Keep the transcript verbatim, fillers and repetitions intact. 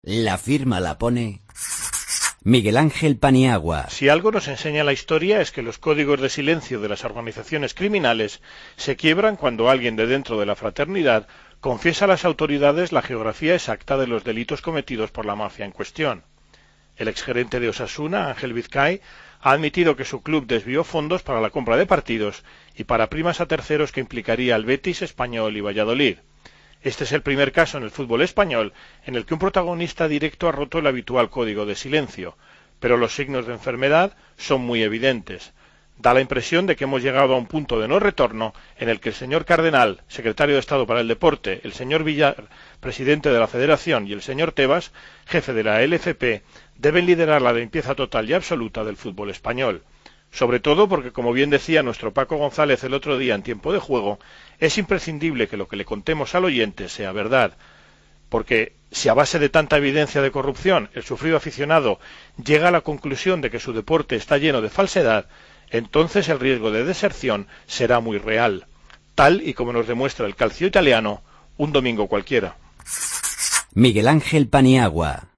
La firma la pone Miguel Ángel Paniagua. Si algo nos enseña la historia es que los códigos de silencio de las organizaciones criminales se quiebran cuando alguien de dentro de la fraternidad confiesa a las autoridades la geografía exacta de los delitos cometidos por la mafia en cuestión. El exgerente de Osasuna, Ángel Vizcay, ha admitido que su club desvió fondos para la compra de partidos y para primas a terceros que implicaría al Betis, Español y Valladolid. Este es el primer caso en el fútbol español en el que un protagonista directo ha roto el habitual código de silencio, pero los signos de enfermedad son muy evidentes. Da la impresión de que hemos llegado a un punto de no retorno en el que el señor Cardenal, secretario de Estado para el Deporte, el señor Villar, presidente de la Federación, y el señor Tebas, jefe de la L F P, deben liderar la limpieza total y absoluta del fútbol español. Sobre todo porque, como bien decía nuestro Paco González el otro día en Tiempo de Juego, es imprescindible que lo que le contemos al oyente sea verdad, porque si a base de tanta evidencia de corrupción el sufrido aficionado llega a la conclusión de que su deporte está lleno de falsedad, entonces el riesgo de deserción será muy real, tal y como nos demuestra el calcio italiano un domingo cualquiera. Miguel Ángel Paniagua.